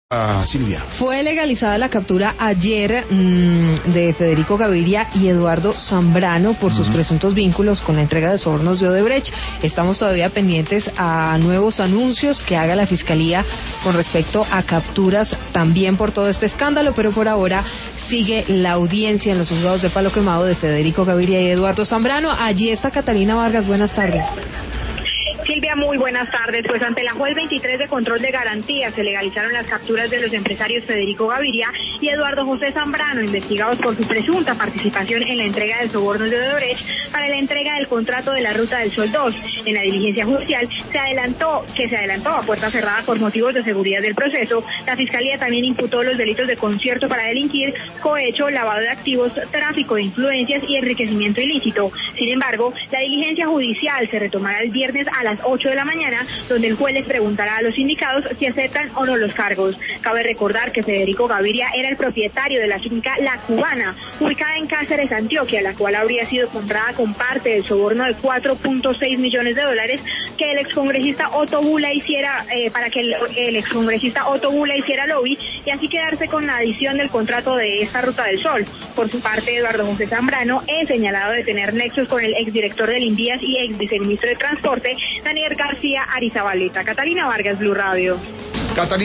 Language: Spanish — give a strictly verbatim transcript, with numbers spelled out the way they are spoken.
Ah, Silvia. Fue legalizada la captura ayer mmm, de Federico Gaviria y Eduardo Zambrano por sus uh-huh. presuntos vínculos con la entrega de sobornos de Odebrecht. Estamos todavía pendientes a nuevos anuncios que haga la Fiscalía con respecto a capturas también por todo este escándalo, pero por ahora sigue la audiencia en los juzgados de Palo Quemado de Federico Gaviria y Eduardo Zambrano. Allí está Catalina Vargas, buenas tardes. Silvia, muy buenas tardes. Pues ante la juez veintitrés de control de garantías se legalizaron las capturas de los empresarios Federico Gaviria y Eduardo José Zambrano, investigados por su presunta participación en la entrega de sobornos de Odebrecht para la entrega del contrato de la Ruta del Sol dos. En la diligencia judicial se adelantó que se adelantó a puerta cerrada por motivos de seguridad del proceso. La Fiscalía también imputó los delitos de concierto para delinquir, cohecho, lavado de activos, tráfico de influencias y enriquecimiento ilícito. Sin embargo, la diligencia judicial se retomará el viernes a las ocho de la mañana, donde el juez les preguntará a los indicados si aceptan o no los cargos. Cabe recordar que Federico Gaviria era el propietario de la finca La Cubana, ubicada en Cáceres, Antioquia, la cual habría sido comprada con parte del soborno de cuatro punto seis millones de dólares que el excongresista Otto Bula hiciera, eh, para que el, el excongresista Otto Bula hiciera lobby y así quedarse con la adición del contrato de esta Ruta del Sol. Por su parte, Eduardo José Zambrano es señalado de tener nexos con el exdirector del INVIAS y ex viceministro de Transporte, Daniel García Arizabaleta. Catalina Vargas, Blue Radio. Catalina.